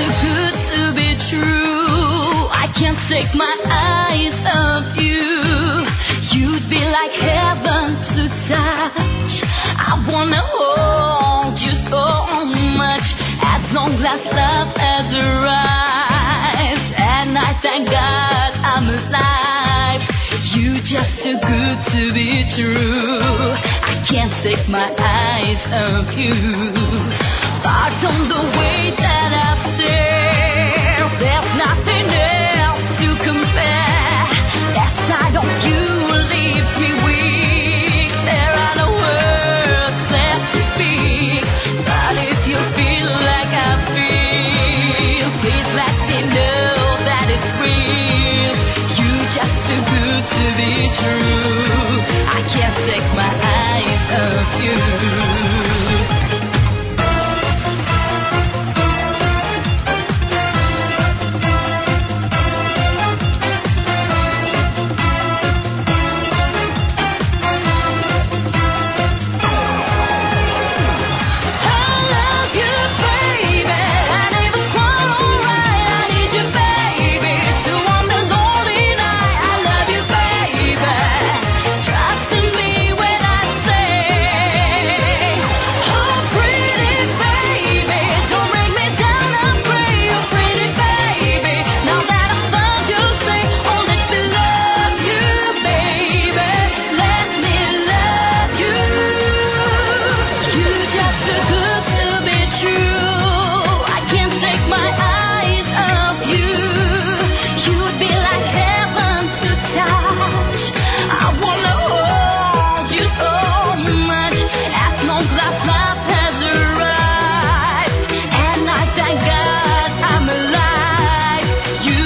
too good to be true. I can't take my eyes off you. You'd be like heaven to touch. I wanna hold you so much. As long as love has arrived, and I thank God I'm alive. You just too good to be true. I can't take my eyes off you. Pardon the way that I stare. There's nothing else to compare. That side of you leaves me weak. There are no words left to speak. But if you feel like I feel, please let me know that it's real. You just too good to be true. I can't take my eyes off you.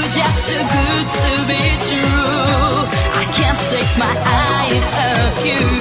My eyes of you.